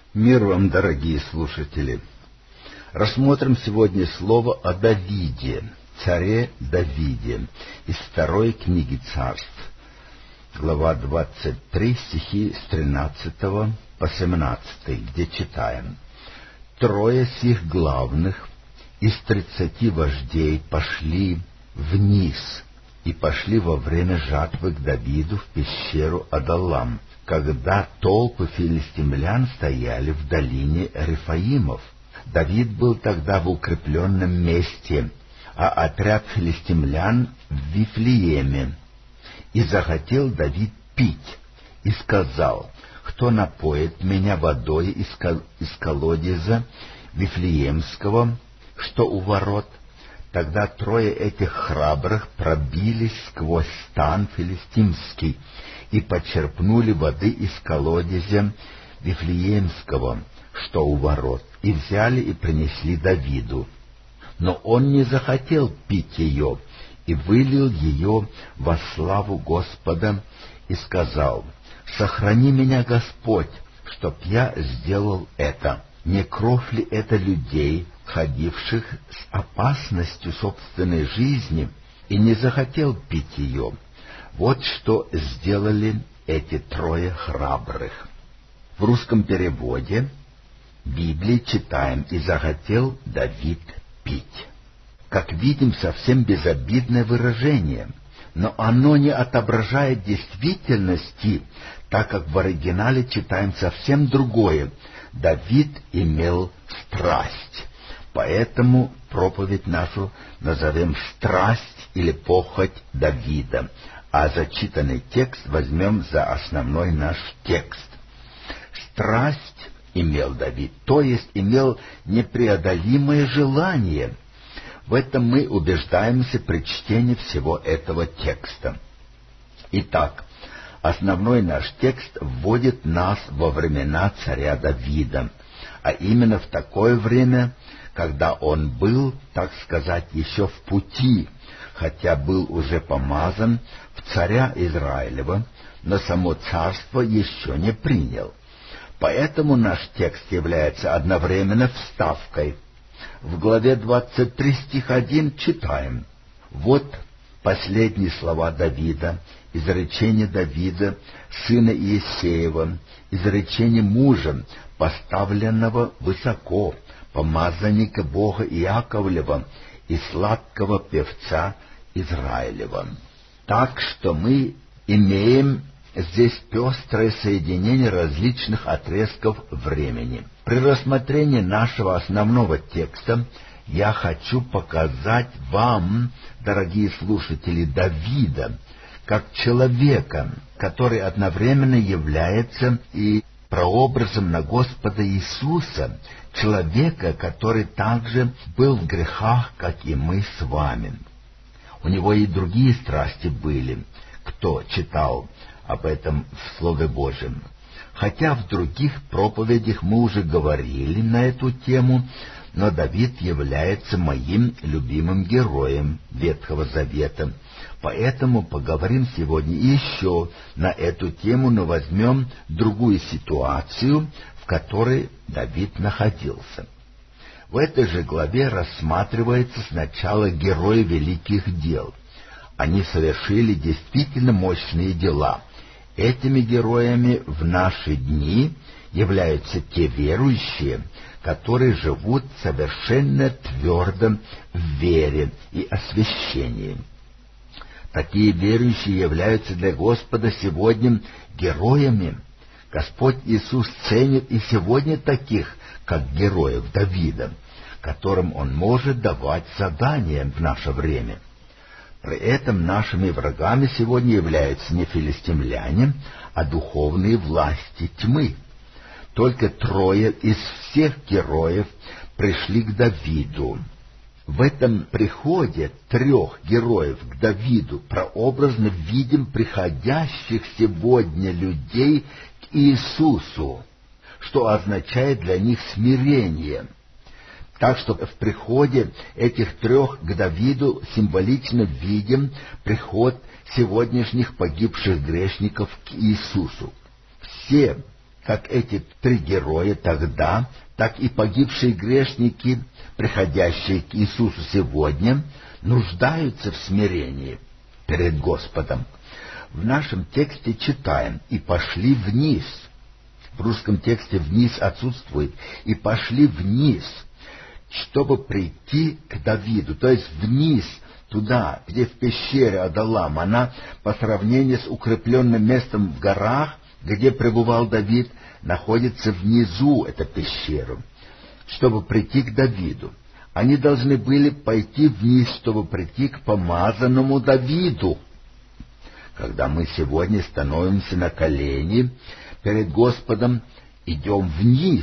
Мир вам, дорогие слушатели! Рассмотрим сегодня слово о Давиде, царе Давиде, из второй книги Царств, глава 23, стихи с 13 по 17, где читаем: «Трое сих главных из 30 вождей пошли вниз и пошли во время жатвы к Давиду в пещеру Адаллам, когда толпы филистимлян стояли в долине Рефаимов. Давид был тогда в укрепленном месте, а отряд филистимлян в Вифлееме. И захотел Давид пить, и сказал: кто напоит меня водой из колодеза Вифлеемского, что у ворот? Тогда трое этих храбрых пробились сквозь стан филистимский и почерпнули воды из колодезя Вифлеемского, что у ворот, и взяли и принесли Давиду. Но он не захотел пить ее, и вылил ее во славу Господа, и сказал: сохрани меня, Господь, чтоб я сделал это. Не кровь ли это людей, ходивших с опасностью собственной жизни, и не захотел пить ее? Вот что сделали эти трое храбрых». В русском переводе Библии читаем: «И захотел Давид пить». Как видим, совсем безобидное выражение, но оно не отображает действительности, так как в оригинале читаем совсем другое. Давид имел страсть. Поэтому проповедь нашу назовем «Страсть» или «Похоть Давида», а зачитанный текст возьмем за основной наш текст. Страсть имел Давид, то есть имел непреодолимое желание. В этом мы убеждаемся при чтении всего этого текста. Итак, основной наш текст вводит нас во времена царя Давида, а именно в такое время, когда он был, так сказать, еще в пути, хотя был уже помазан в царя Израилева, но само царство еще не принял. Поэтому наш текст является одновременно вставкой. В главе 23 стих 1 читаем: «Вот последние слова Давида, изречение Давида, сына Иессеева, изречение мужа, поставленного высоко, помазанника Бога Иаковлева и сладкого певца Израилева». Так что мы имеем здесь пестрое соединение различных отрезков времени. При рассмотрении нашего основного текста я хочу показать вам, дорогие слушатели, Давида, как человека, который одновременно является и прообразом на Господа Иисуса, человека, который также был в грехах, как и мы с вами. У него и другие страсти были, кто читал об этом в Слове Божьем. Хотя в других проповедях мы уже говорили на эту тему, но Давид является моим любимым героем Ветхого Завета. Поэтому поговорим сегодня еще на эту тему, но возьмем другую ситуацию, в которой Давид находился. В этой же главе рассматривается сначала герои великих дел. Они совершили действительно мощные дела. Этими героями в наши дни являются те верующие, которые живут совершенно твердо в вере и освящении. Такие верующие являются для Господа сегодня героями. Господь Иисус ценит и сегодня таких, как героев Давида, которым Он может давать задания в наше время. При этом нашими врагами сегодня являются не филистимляне, а духовные власти тьмы. Только трое из всех героев пришли к Давиду. В этом приходе трех героев к Давиду прообразно видим приходящих сегодня людей к Иисусу, что означает для них смирение. Так что в приходе этих трех к Давиду символично видим приход сегодняшних погибших грешников к Иисусу. Все, как эти три героя тогда, так и погибшие грешники, приходящие к Иисусу сегодня, нуждаются в смирении перед Господом. В нашем тексте читаем «и пошли вниз». В русском тексте «вниз» отсутствует. «И пошли вниз», чтобы прийти к Давиду, то есть вниз, туда, где в пещере Адалам. Она, по сравнению с укрепленным местом в горах, где пребывал Давид, находится внизу, эта пещера, чтобы прийти к Давиду. Они должны были пойти вниз, чтобы прийти к помазанному Давиду. Когда мы сегодня становимся на колени перед Господом, идем вниз,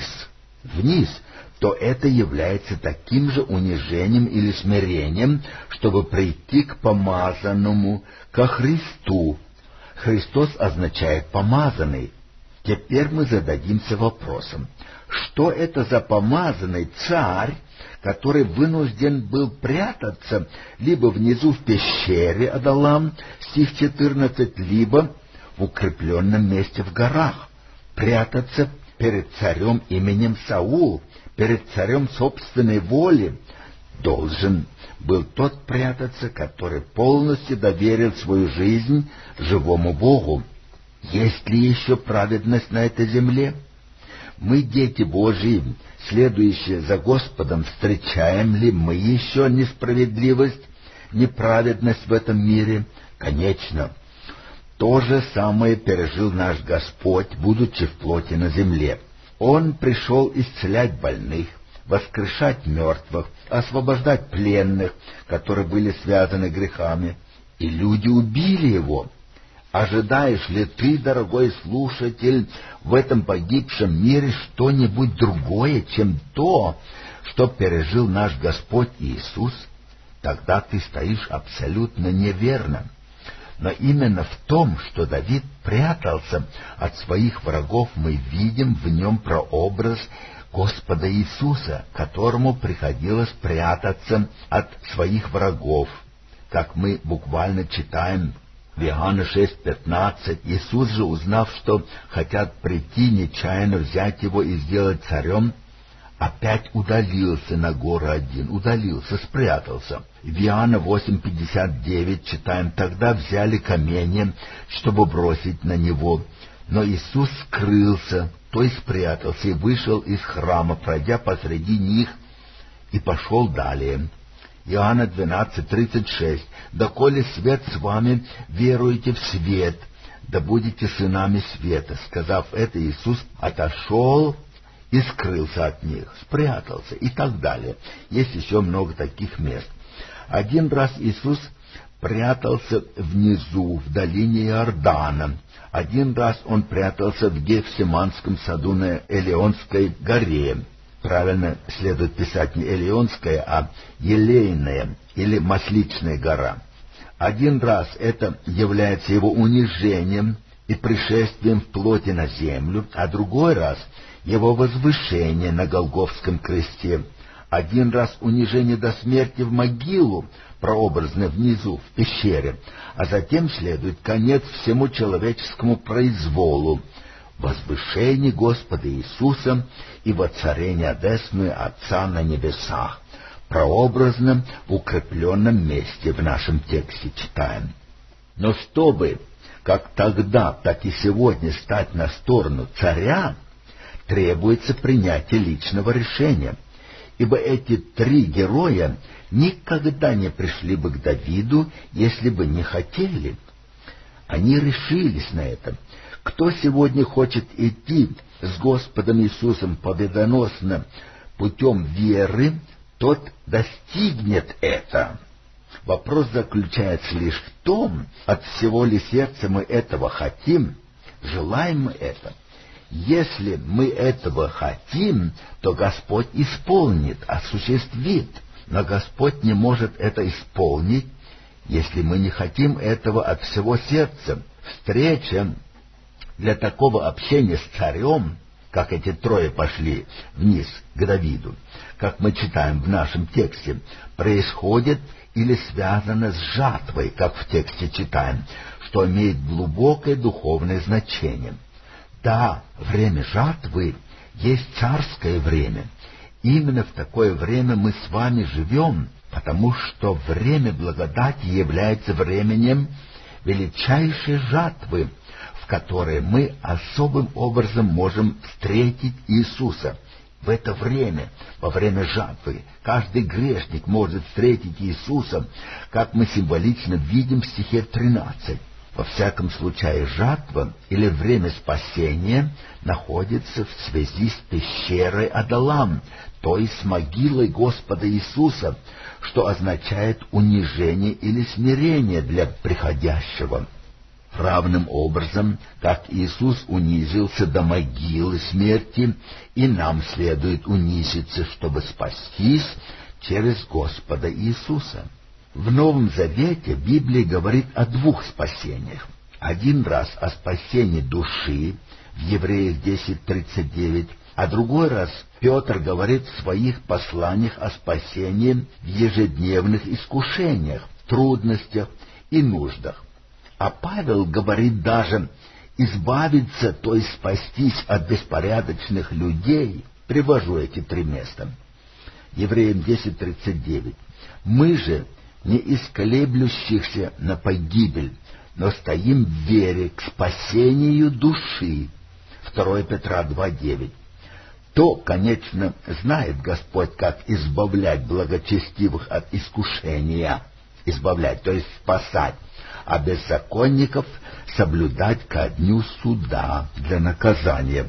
то это является таким же унижением или смирением, чтобы прийти к помазанному, ко Христу. Христос означает «помазанный». Теперь мы зададимся вопросом, что это за помазанный царь, который вынужден был прятаться либо внизу в пещере Адалам, стих 14, либо в укрепленном месте в горах, прятаться перед царем именем Саул, перед царем собственной воли. Должен был тот прятаться, который полностью доверил свою жизнь живому Богу. Есть ли еще праведность на этой земле? Мы, дети Божьи, следующие за Господом, встречаем ли мы еще несправедливость, неправедность в этом мире? Конечно. То же самое пережил наш Господь, будучи в плоти на земле. Он пришел исцелять больных, воскрешать мертвых, освобождать пленных, которые были связаны грехами, и люди убили его. Ожидаешь ли ты, дорогой слушатель, в этом погибшем мире что-нибудь другое, чем то, что пережил наш Господь Иисус? Тогда ты стоишь абсолютно неверно. Но именно в том, что Давид прятался от своих врагов, мы видим в нем прообраз Господа Иисуса, которому приходилось прятаться от своих врагов. Как мы буквально читаем в Иоанна 6:15, Иисус же, узнав, что хотят прийти, нечаянно взять его и сделать царем, опять удалился на гору один, спрятался. В Иоанна 8:59 читаем: «Тогда взяли камень, чтобы бросить на него, но Иисус скрылся, то есть спрятался, и вышел из храма, пройдя посреди них, и пошел далее». Иоанна 12:36. «Доколе свет с вами, веруете в свет, да будете сынами света». Сказав это, Иисус отошел и скрылся от них, спрятался и так далее. Есть еще много таких мест. Один раз Иисус прятался внизу, в долине Иордана. Один раз он прятался в Гефсиманском саду на Элеонской горе. Правильно следует писать не Элеонская, а Елейная или Масличная гора. Один раз это является его унижением и пришествием в плоти на землю, а другой раз его возвышение на Голгофском кресте. Один раз унижение до смерти в могилу, прообразно внизу, в пещере, а затем следует конец всему человеческому произволу, возвышение Господа Иисуса и воцарение одесную Отца на небесах. Прообразно в укрепленном месте в нашем тексте читаем. Но чтобы как тогда, так и сегодня стать на сторону царя, требуется принятие личного решения, ибо эти три героя никогда не пришли бы к Давиду, если бы не хотели. Они решились на это. Кто сегодня хочет идти с Господом Иисусом победоносно путем веры, тот достигнет это. Вопрос заключается лишь в том, от всего ли сердца мы этого хотим, желаем мы это. Если мы этого хотим, то Господь исполнит, осуществит. Но Господь не может это исполнить, если мы не хотим этого от всего сердца. Встреча для такого общения с царем, как эти трое пошли вниз к Давиду, как мы читаем в нашем тексте, происходит или связано с жатвой, как в тексте читаем, что имеет глубокое духовное значение. Да, время жатвы есть царское время. Именно в такое время мы с вами живем, потому что время благодати является временем величайшей жатвы, в которой мы особым образом можем встретить Иисуса. В это время, во время жатвы, каждый грешник может встретить Иисуса, как мы символично видим в стихе 13. Во всяком случае, жатва или время спасения находится в связи с пещерой Адалам, то есть с могилой Господа Иисуса, что означает унижение или смирение для приходящего. Равным образом, как Иисус унизился до могилы смерти, и нам следует унизиться, чтобы спастись через Господа Иисуса. В Новом Завете Библия говорит о двух спасениях. Один раз о спасении души в Евреях 10:39, а другой раз Петр говорит в своих посланиях о спасении в ежедневных искушениях, трудностях и нуждах. А Павел говорит даже избавиться, то есть спастись от беспорядочных людей. Привожу эти три места. Евреям 10:39. Мы же не из колеблющихся на погибель, но стоим в вере к спасению души. 2 Петра 2:9. То, конечно, знает Господь, как избавлять благочестивых от искушения. Избавлять, то есть спасать, а беззаконников соблюдать ко дню суда для наказания.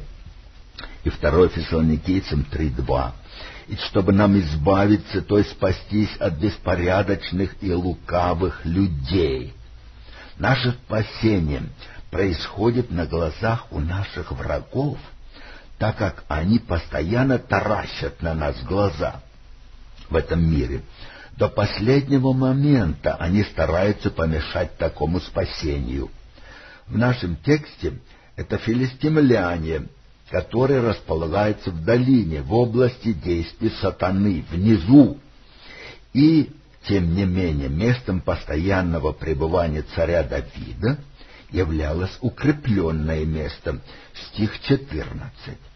И 2 Фессалоникийцам 3:2. И чтобы нам избавиться, то есть спастись от беспорядочных и лукавых людей. Наше спасение происходит на глазах у наших врагов, так как они постоянно таращат на нас глаза в этом мире. До последнего момента они стараются помешать такому спасению. В нашем тексте это филистимляне, которые располагаются в долине, в области действия сатаны, внизу. И, тем не менее, местом постоянного пребывания царя Давида являлось укрепленное место, стих 14.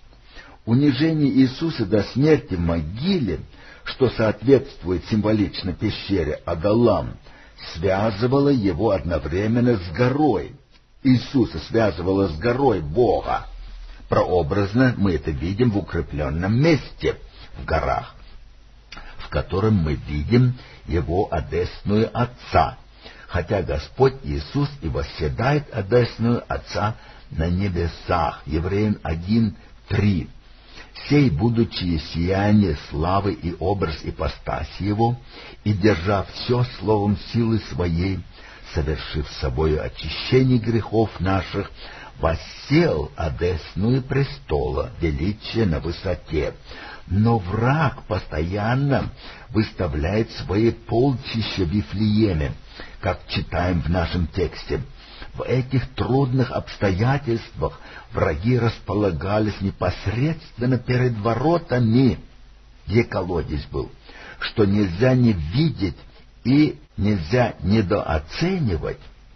Унижение Иисуса до смерти в могиле, что соответствует символично пещере Адалам, связывало его одновременно с горой. Иисуса связывало с горой Бога. Прообразно мы это видим в укрепленном месте, в горах, в котором мы видим его одесную Отца, хотя Господь Иисус и восседает одесную Отца на небесах. Евреям 1:3. Сей, будучи сияние славы и образ ипостаси его, и держа все словом силы своей, совершив собою очищение грехов наших, воссел одесную престола, величие на высоте. Но враг постоянно выставляет свои полчища в Вифлееме, как читаем в нашем тексте. В этих трудных обстоятельствах враги располагались непосредственно перед воротами, где колодец был, что нельзя не видеть и нельзя недооценивать.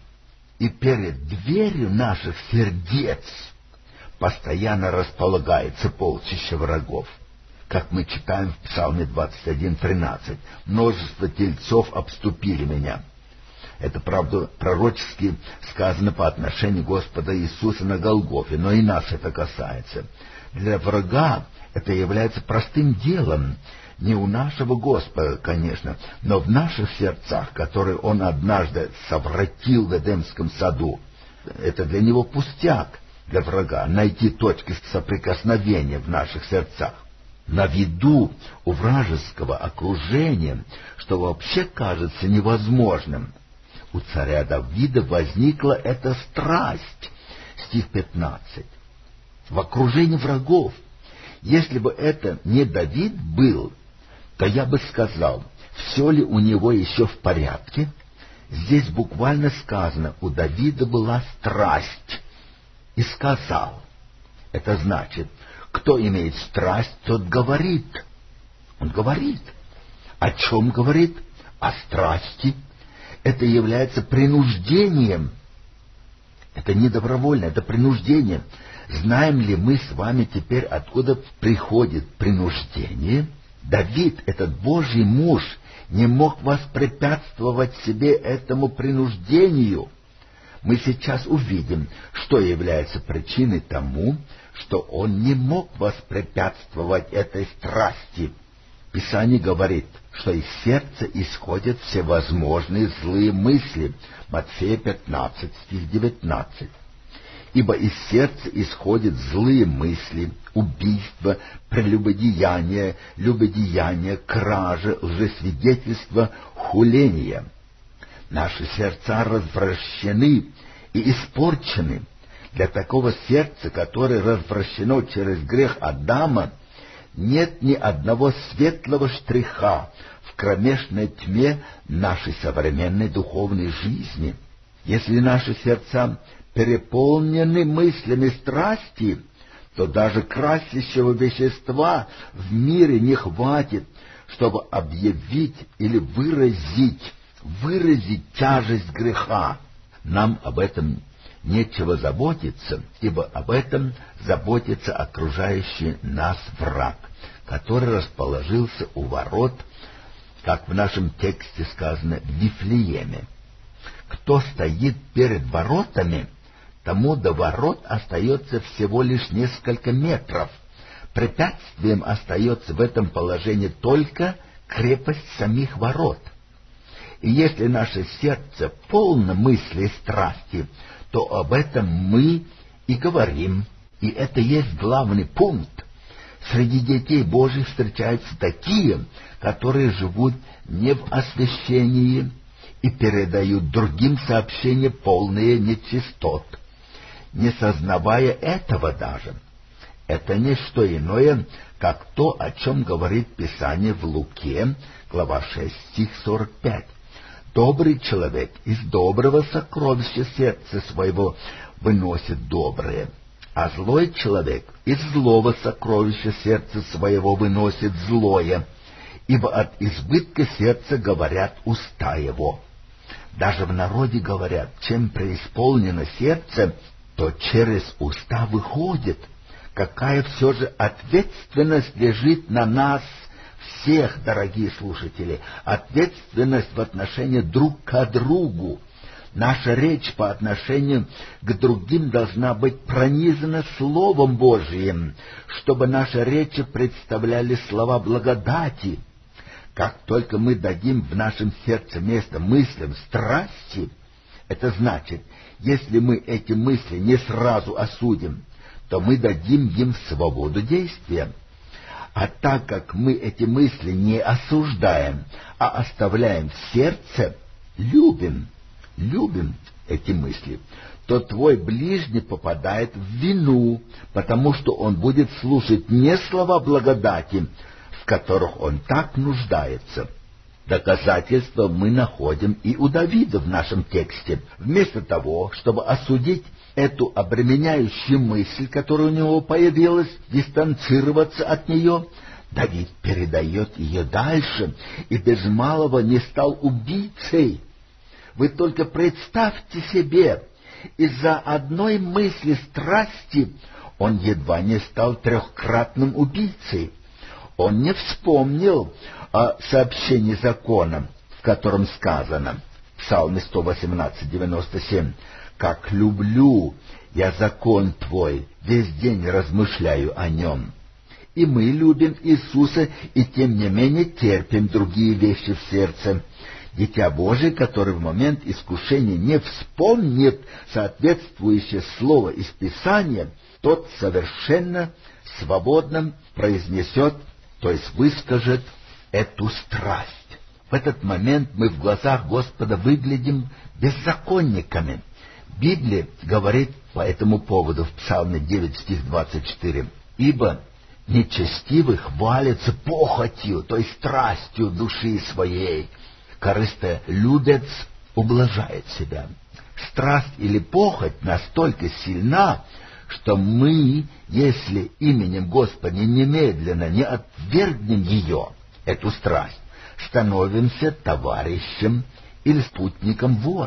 И перед дверью наших сердец постоянно располагается полчища врагов. Как мы читаем в Псалме 21:13. «Множество тельцов обступили меня». Это, правда, пророчески сказано по отношению Господа Иисуса на Голгофе, но и нас это касается. Для врага это является простым делом, не у нашего Господа, конечно, но в наших сердцах, которые Он однажды совратил в Эдемском саду. Это для него пустяк, для врага, найти точки соприкосновения в наших сердцах. На виду у вражеского окружения, что вообще кажется невозможным, у царя Давида возникла эта страсть, стих 15. В окружении врагов. Если бы это не Давид был, то я бы сказал, все ли у него еще в порядке? Здесь буквально сказано, у Давида была страсть. И сказал. Это значит, кто имеет страсть, тот говорит. Он говорит. О чем говорит? О страсти. Это является принуждением. Это не добровольно, это принуждение. Знаем ли мы с вами теперь, откуда приходит принуждение? Давид, этот Божий муж, не мог воспрепятствовать себе этому принуждению. Мы сейчас увидим, что является причиной тому, что он не мог воспрепятствовать этой страсти. Писание говорит, что из сердца исходят всевозможные злые мысли. Матфея 15, стих 19. Ибо из сердца исходят злые мысли, убийства, прелюбодеяния, любодеяния, кражи, лжесвидетельства, хуления. Наши сердца развращены и испорчены. Для такого сердца, которое развращено через грех Адама, нет ни одного светлого штриха в кромешной тьме нашей современной духовной жизни. Если наши сердца переполнены мыслями страсти, то даже красящего вещества в мире не хватит, чтобы объявить или выразить тяжесть греха. Нам об этом нечего заботиться, ибо об этом заботится окружающий нас враг, который расположился у ворот, как в нашем тексте сказано, в Вифлееме. Кто стоит перед воротами, тому до ворот остается всего лишь несколько метров. Препятствием остается в этом положении только крепость самих ворот. И если наше сердце полно мыслей и страсти, то об этом мы и говорим. И это есть главный пункт. Среди детей Божьих встречаются такие, которые живут не в освящении и передают другим сообщения, полные нечистот, не сознавая этого даже. Это не что иное, как то, о чем говорит Писание в Луке, глава 6, стих 45. Добрый человек из доброго сокровища сердца своего выносит доброе, а злой человек из злого сокровища сердца своего выносит злое, ибо от избытка сердца говорят уста его. Даже в народе говорят, чем преисполнено сердце, то через уста выходит. Какая все же ответственность лежит на нас всех, дорогие слушатели, ответственность в отношении друг к другу. Наша речь по отношению к другим должна быть пронизана Словом Божиим, чтобы наши речи представляли слова благодати. Как только мы дадим в нашем сердце место мыслям страсти, это значит, если мы эти мысли не сразу осудим, то мы дадим им свободу действия. А так как мы эти мысли не осуждаем, а оставляем в сердце, любим эти мысли, то твой ближний попадает в вину, потому что он будет слушать не слова благодати, в которых он так нуждается. Доказательства мы находим и у Давида в нашем тексте. Вместо того, чтобы осудить эту обременяющую мысль, которая у него появилась, дистанцироваться от нее, Давид передает ее дальше и без малого не стал убийцей. Вы только представьте себе, из-за одной мысли страсти он едва не стал трехкратным убийцей. Он не вспомнил о сообщении закона, в котором сказано, в Псалме 118:97, «Как люблю я закон Твой, весь день размышляю о нем». И мы любим Иисуса, и тем не менее терпим другие вещи в сердце. Дитя Божие, который в момент искушения не вспомнит соответствующее слово из Писания, тот совершенно свободно произнесет, то есть выскажет эту страсть. В этот момент мы в глазах Господа выглядим беззаконниками. Библия говорит по этому поводу в Псалме 9, стих 24, «Ибо нечестивый хвалится похотью, то есть страстью души своей. Корыстолюбец ублажает себя». Страсть или похоть настолько сильна, что мы, если именем Господа немедленно не отвергнем ее, эту страсть, становимся товарищем или спутником вора.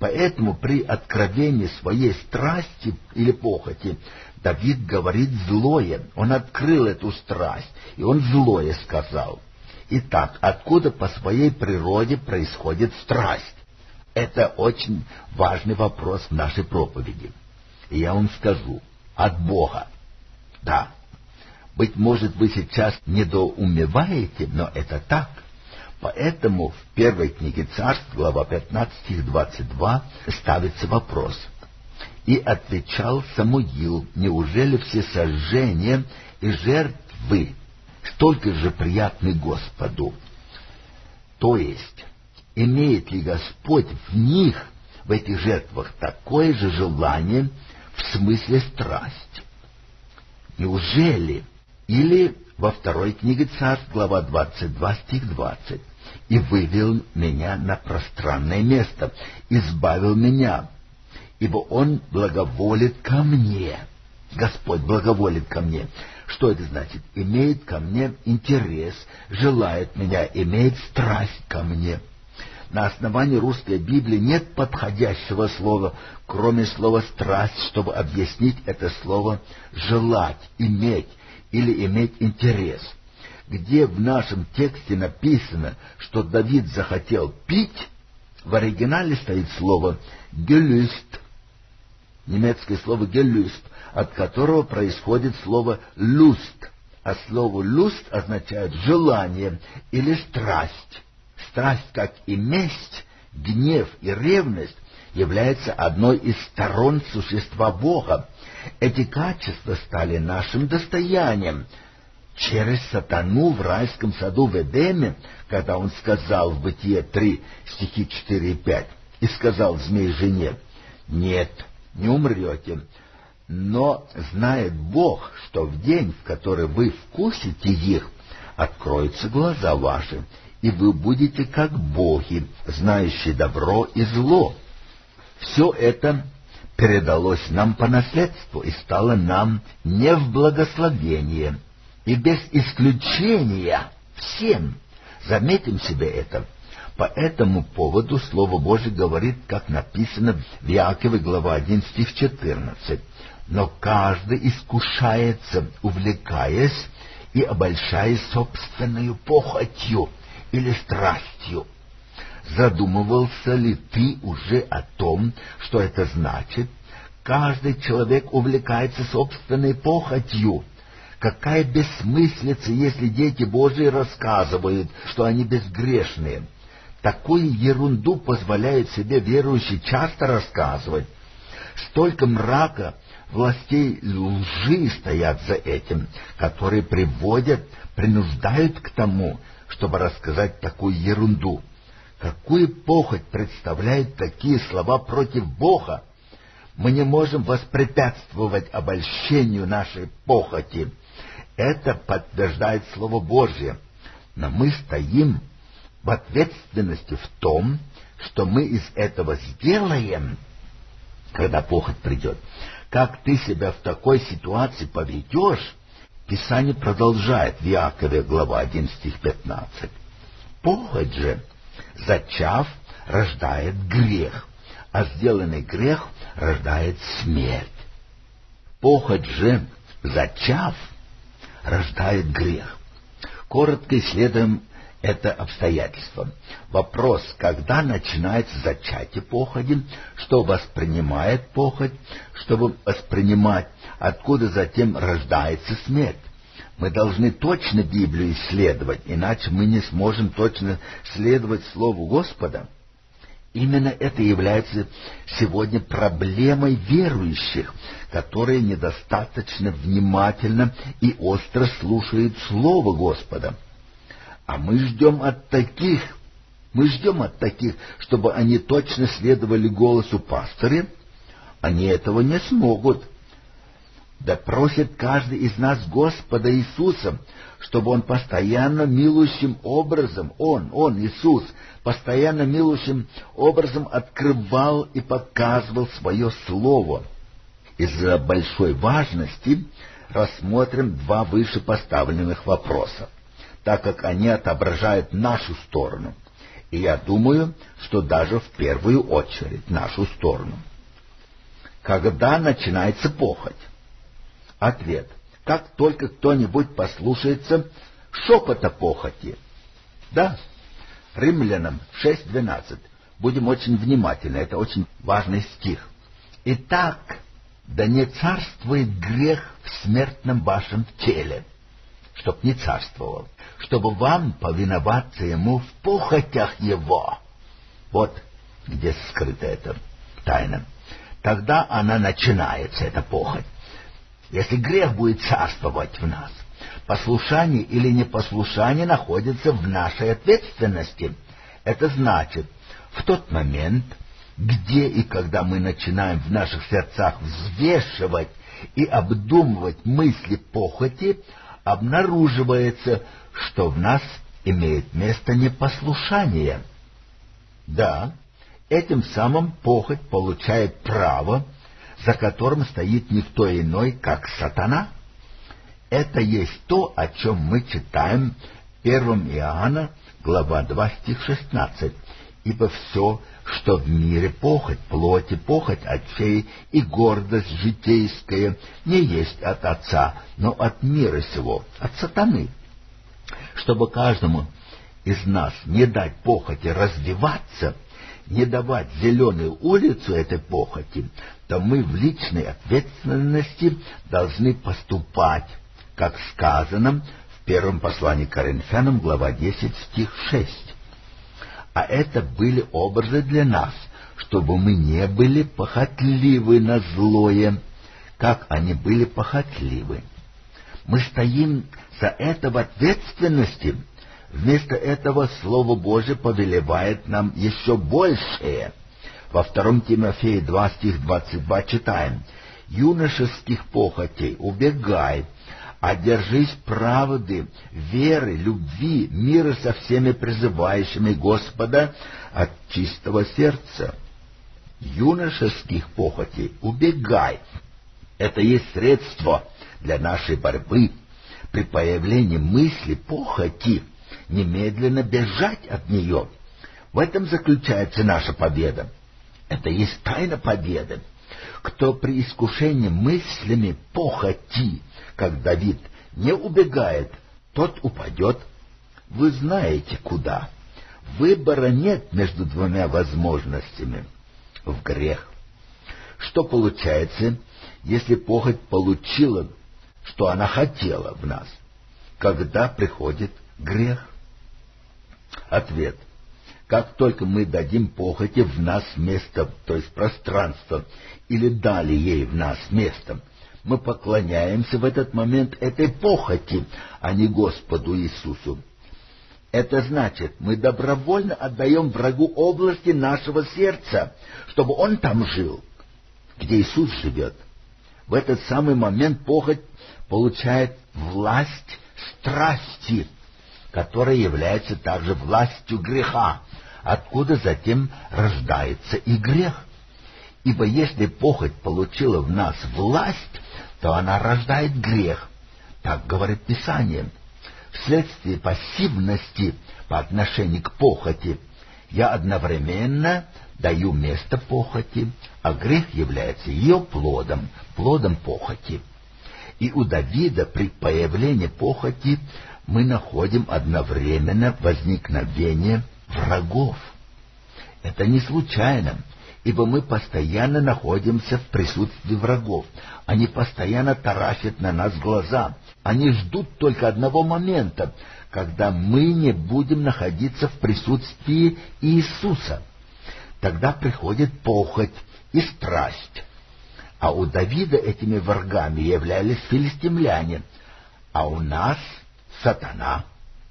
Поэтому при откровении своей страсти или похоти Давид говорит злое. Он открыл эту страсть, и он злое сказал. Итак, откуда по своей природе происходит страсть? Это очень важный вопрос в нашей проповеди. И я вам скажу, от Бога. Да, быть может, вы сейчас недоумеваете, но это так. Поэтому в первой книге Царств, глава 15, стих 22, ставится вопрос. «И отвечал Самуил, неужели все сожжения и жертвы столько же приятны Господу?» То есть, имеет ли Господь в них, в этих жертвах, такое же желание, в смысле страсть? Неужели? Или во второй книге Царств, глава 22, стих 20. «И вывел меня на пространное место, избавил меня, ибо Он благоволит ко мне». Господь благоволит ко мне. Что это значит? Имеет ко мне интерес, желает меня, имеет страсть ко мне. На основании русской Библии нет подходящего слова, кроме слова «страсть», чтобы объяснить это слово «желать», «иметь» или «иметь интерес». Где в нашем тексте написано, что Давид захотел пить, в оригинале стоит слово «gelüst», немецкое слово «gelüst», от которого происходит слово «lust», а слово «lust» означает «желание» или «страсть». Страсть, как и месть, гнев и ревность, является одной из сторон существа Бога. Эти качества стали нашим достоянием. Через сатану в райском саду в Эдеме, когда он сказал в Бытие 3, стихи 4 и 5, и сказал змей жене: «Нет, не умрете, но знает Бог, что в день, в который вы вкусите их, откроются глаза ваши, и вы будете как боги, знающие добро и зло». Все это передалось нам по наследству и стало нам не в благословение, и без исключения всем. Заметим себе это. По этому поводу Слово Божие говорит, как написано в Иакове, глава 1, стих 14. «Но каждый искушается, увлекаясь и обольщаясь собственною похотью или страстью». Задумывался ли ты уже о том, что это значит? Каждый человек увлекается собственной похотью. Какая бессмыслица, если дети Божии рассказывают, что они безгрешные. Такую ерунду позволяет себе верующий часто рассказывать. Столько мрака, властей лжи стоят за этим, которые принуждают к тому, чтобы рассказать такую ерунду. Какую похоть представляют такие слова против Бога? Мы не можем воспрепятствовать обольщению нашей похоти. Это подтверждает Слово Божье. Но мы стоим в ответственности в том, что мы из этого сделаем, когда похоть придет. Как ты себя в такой ситуации поведешь? Писание продолжает в Иакове, глава 1, стих 15. «Похоть же, зачав, рождает грех, а сделанный грех рождает смерть». Похоть же, зачав, рождает грех. Коротко исследуем это обстоятельство. Вопрос, когда начинается зачатие похоти, что воспринимает похоть, чтобы воспринимать, откуда затем рождается смерть. Мы должны точно Библию исследовать, иначе мы не сможем точно следовать Слову Господа. Именно это является сегодня проблемой верующих, которые недостаточно внимательно и остро слушают Слово Господа. А мы ждем от таких, чтобы они точно следовали голосу пастыря. Они этого не смогут. Да просит каждый из нас Господа Иисуса, чтобы Он постоянно милующим образом, Иисус, постоянно милующим образом открывал и показывал свое Слово. Из-за большой важности рассмотрим два вышепоставленных вопроса, так как они отображают нашу сторону. И я думаю, что даже в первую очередь в нашу сторону. Когда начинается похоть? Ответ. Как только кто-нибудь послушается шепота похоти. Да, Римлянам 6:12. Будем очень внимательны, это очень важный стих. Итак, да не царствует грех в смертном вашем теле, чтоб не царствовал, чтобы вам повиноваться ему в похотях его. Вот где скрыта эта тайна. Тогда она начинается, эта похоть. Если грех будет царствовать в нас, послушание или непослушание находится в нашей ответственности. Это значит, в тот момент, где и когда мы начинаем в наших сердцах взвешивать и обдумывать мысли похоти, обнаруживается, что в нас имеет место непослушание. Да, этим самым похоть получает право, за которым стоит никто иной, как сатана. Это есть то, о чем мы читаем в 1 Иоанна, глава 2, стих 16. «Ибо все, что в мире похоть плоти, похоть очей и гордость житейская, не есть от Отца, но от мира сего, от сатаны». Чтобы каждому из нас не дать похоти развиваться, не давать зеленую улицу этой похоти, то мы в личной ответственности должны поступать, как сказано в первом послании к Коринфянам, глава 10, стих 6. А это были образы для нас, чтобы мы не были похотливы на злое, как они были похотливы. Мы стоим за это в ответственности. Вместо этого Слово Божие повелевает нам еще большее. Во 2 Тимофея 2, стих 22 читаем: «Юношеских похотей убегай, а держись правды, веры, любви, мира со всеми призывающими Господа от чистого сердца». Юношеских похотей убегай. Это есть средство для нашей борьбы. При появлении мысли похоти немедленно бежать от нее. В этом заключается наша победа. Это есть тайна победы. Кто при искушении мыслями похоти, как Давид, не убегает, тот упадет. Вы знаете куда. Выбора нет между двумя возможностями — в грех. Что получается, если похоть получила, что она хотела в нас, когда приходит грех? Ответ. Как только мы дадим похоти в нас место, то есть пространство, или дали ей в нас место, мы поклоняемся в этот момент этой похоти, а не Господу Иисусу. Это значит, мы добровольно отдаем врагу области нашего сердца, чтобы он там жил, где Иисус живет. В этот самый момент похоть получает власть страсти, которая является также властью греха, откуда затем рождается и грех. Ибо если похоть получила в нас власть, то она рождает грех. Так говорит Писание. Вследствие пассивности по отношению к похоти я одновременно даю место похоти, а грех является ее плодом, плодом похоти. И у Давида при появлении похоти мы находим одновременно возникновение врагов. Это не случайно, ибо мы постоянно находимся в присутствии врагов. Они постоянно таращат на нас глаза. Они ждут только одного момента, когда мы не будем находиться в присутствии Иисуса. Тогда приходит похоть и страсть. А у Давида этими врагами являлись филистимляне, а у нас сатана.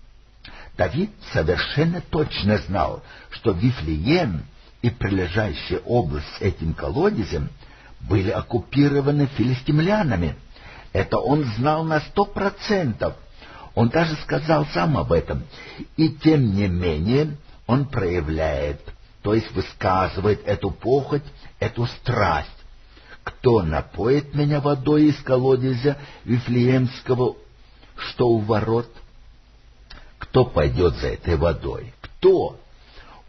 Давид совершенно точно знал, что Вифлеем и прилежащая область с этим колодезем были оккупированы филистимлянами. Это он знал на 100%. Он даже сказал сам об этом. И тем не менее он проявляет, то есть высказывает эту похоть, эту страсть. Кто напоит меня водой из колодезя Вифлеемского, что у ворот? Кто пойдет за этой водой? Кто?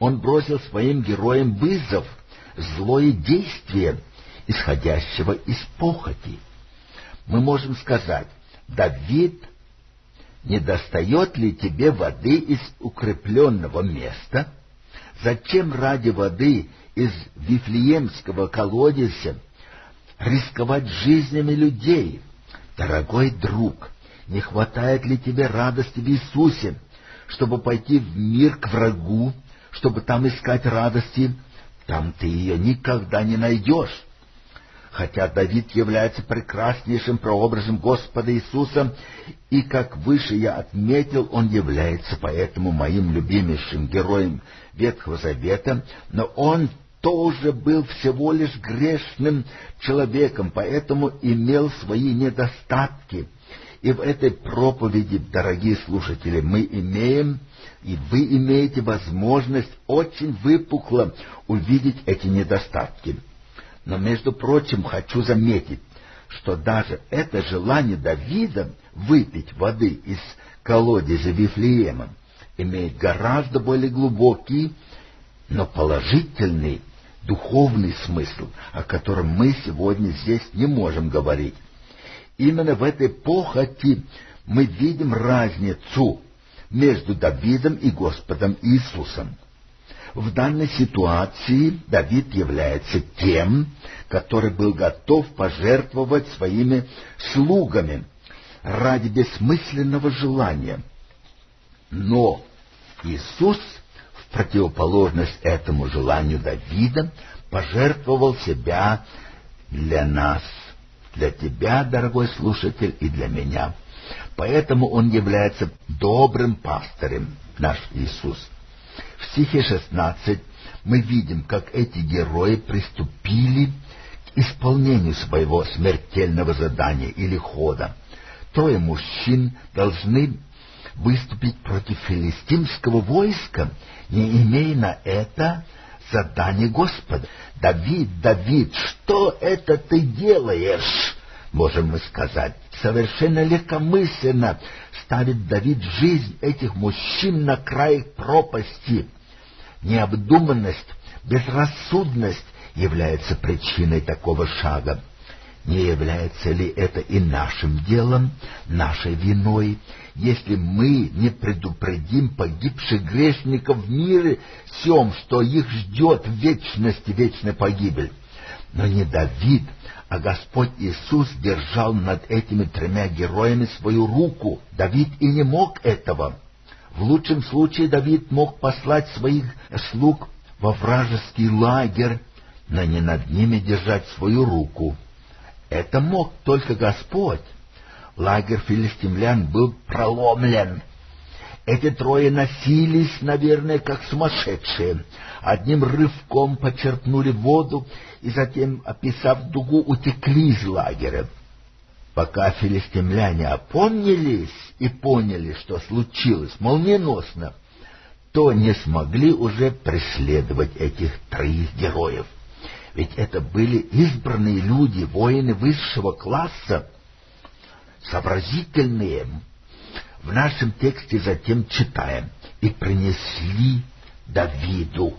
Он бросил своим героям вызов, злое действие, исходящего из похоти. Мы можем сказать: Давид, не достает ли тебе воды из укрепленного места? Зачем ради воды из Вифлеемского колодезя рисковать жизнями людей? Дорогой друг, не хватает ли тебе радости в Иисусе, чтобы пойти в мир к врагу, чтобы там искать радости? Там ты ее никогда не найдешь. Хотя Давид является прекраснейшим прообразом Господа Иисуса, и, как выше я отметил, он является поэтому моим любимейшим героем Ветхого Завета, но он тоже был всего лишь грешным человеком, поэтому имел свои недостатки. И в этой проповеди, дорогие слушатели, мы имеем, и вы имеете возможность очень выпукло увидеть эти недостатки. Но, между прочим, хочу заметить, что даже это желание Давида выпить воды из колодезя Вифлеема имеет гораздо более глубокий, но положительный духовный смысл, о котором мы сегодня здесь не можем говорить. Именно в этой похоти мы видим разницу между Давидом и Господом Иисусом. В данной ситуации Давид является тем, который был готов пожертвовать своими слугами ради бессмысленного желания. Но Иисус, в противоположность этому желанию Давида, пожертвовал себя для нас, для тебя, дорогой слушатель, и для меня. Поэтому Он является добрым пастырем, наш Иисус. В стихе 16 мы видим, как эти герои приступили к исполнению своего смертельного задания или хода. Трое мужчин должны выступить против филистимского войска, не имея на это задания Господа. «Давид, Давид, что это ты делаешь?» Можем мы сказать. Совершенно легкомысленно ставит Давид жизнь этих мужчин на край пропасти. Необдуманность, безрассудность является причиной такого шага. Не является ли это и нашим делом, нашей виной, если мы не предупредим погибших грешников в мире сем, что их ждет в вечности вечная погибель? Но не Давид, а Господь Иисус держал над этими тремя героями свою руку. Давид и не мог этого. В лучшем случае Давид мог послать своих слуг во вражеский лагерь, но не над ними держать свою руку. Это мог только Господь. Лагерь филистимлян был проломлен. Эти трое носились, наверное, как сумасшедшие. Одним рывком почерпнули воду и затем, описав дугу, утекли из лагеря. Пока филистимляне опомнились и поняли, что случилось молниеносно, то не смогли уже преследовать этих троих героев. Ведь это были избранные люди, воины высшего класса, сообразительные. В нашем тексте затем читаем: «И принесли Давиду».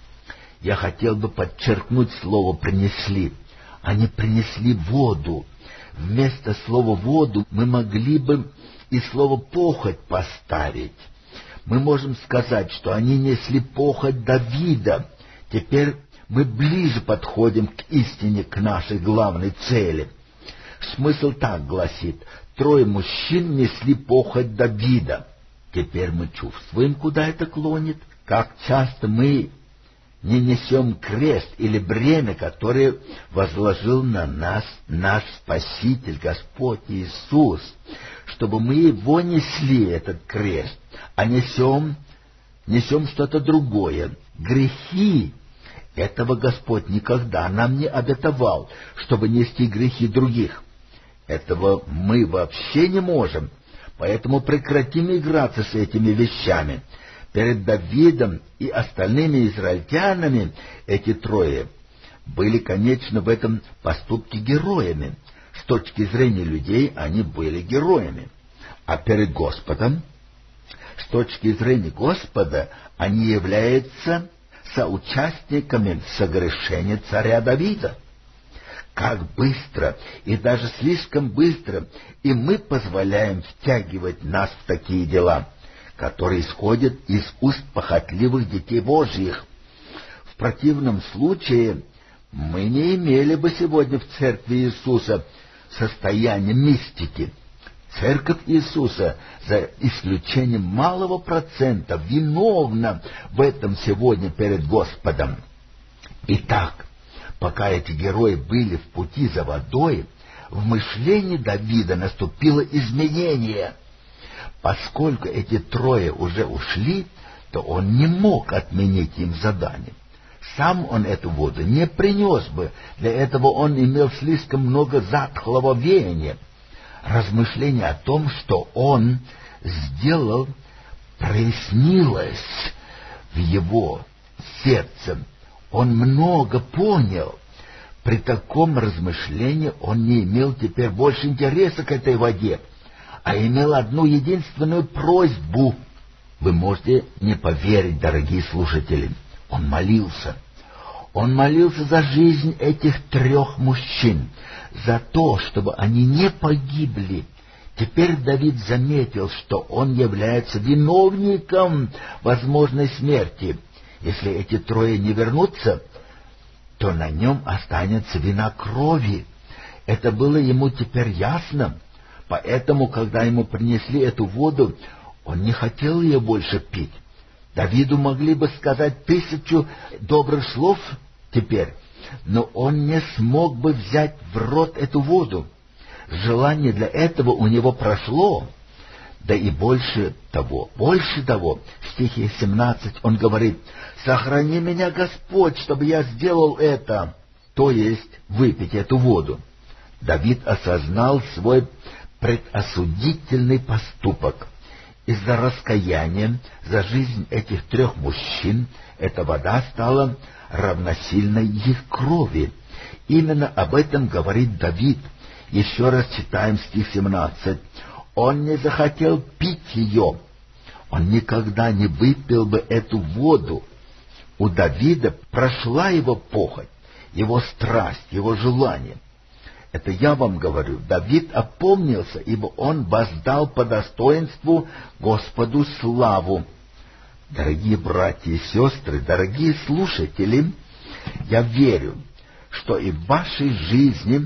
Я хотел бы подчеркнуть слово «принесли». Они принесли воду. Вместо слова «воду» мы могли бы и слово «похоть» поставить. Мы можем сказать, что они несли похоть Давида. Теперь мы ближе подходим к истине, к нашей главной цели. Смысл так гласит: трое мужчин несли похоть Давида. Теперь мы чувствуем, куда это клонит. Как часто мы не несем крест или бремя, которое возложил на нас наш Спаситель, Господь Иисус, чтобы мы его несли, этот крест, а несем что-то другое. Грехи. Этого Господь никогда нам не обетовал, чтобы нести грехи других. Этого мы вообще не можем, поэтому прекратим играться с этими вещами. Перед Давидом и остальными израильтянами эти трое были, конечно, в этом поступке героями. С точки зрения людей они были героями. А перед Господом, с точки зрения Господа они являются соучастниками согрешения царя Давида. Как быстро, и даже слишком быстро, и мы позволяем втягивать нас в такие дела, которые исходят из уст похотливых детей Божьих. В противном случае мы не имели бы сегодня в церкви Иисуса состояния мистики. Церковь Иисуса, за исключением малого процента, виновна в этом сегодня перед Господом. Итак, пока эти герои были в пути за водой, в мышлении Давида наступило изменение. Поскольку эти трое уже ушли, то он не мог отменить им задание. Сам он эту воду не принес бы, для этого он имел слишком много затхлого веяния. Размышление о том, что он сделал, прояснилось в его сердце. Он много понял. При таком размышлении он не имел теперь больше интереса к этой воде, а имел одну единственную просьбу. Вы можете не поверить, дорогие слушатели. Он молился. Он молился за жизнь этих трех мужчин, за то, чтобы они не погибли. Теперь Давид заметил, что он является виновником возможной смерти. Если эти трое не вернутся, то на нем останется вина крови. Это было ему теперь ясно. Поэтому, когда ему принесли эту воду, он не хотел ее больше пить. Давиду могли бы сказать 1000 добрых слов теперь, но он не смог бы взять в рот эту воду. Желание для этого у него прошло. Да и больше того, в стихе 17 он говорит: «Сохрани меня, Господь, чтобы я сделал это», то есть выпить эту воду. Давид осознал свой предосудительный поступок. Из-за раскаяния за жизнь этих трех мужчин эта вода стала равносильной их крови. Именно об этом говорит Давид. Еще раз читаем стих 17. «Он не захотел пить ее». Он никогда не выпил бы эту воду. У Давида прошла его похоть, его страсть, его желание. Это я вам говорю, Давид опомнился, ибо он воздал по достоинству Господу славу. Дорогие братья и сестры, дорогие слушатели, я верю, что и в вашей жизни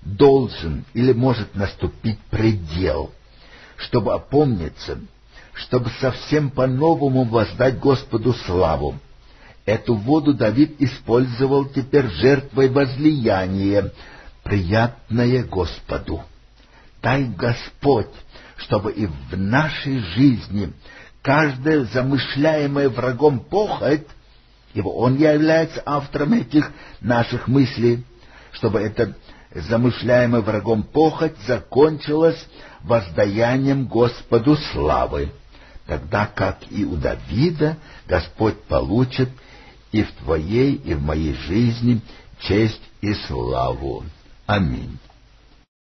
должен или может наступить предел, чтобы опомниться, чтобы совсем по-новому воздать Господу славу. Эту воду Давид использовал теперь жертвой возлияния, приятное Господу. Дай Господь, чтобы и в нашей жизни каждая замышляемая врагом похоть, ибо Он является автором этих наших мыслей, чтобы эта замышляемая врагом похоть закончилась воздаянием Господу славы, тогда как и у Давида Господь получит и в твоей, и в моей жизни честь и славу. Аминь.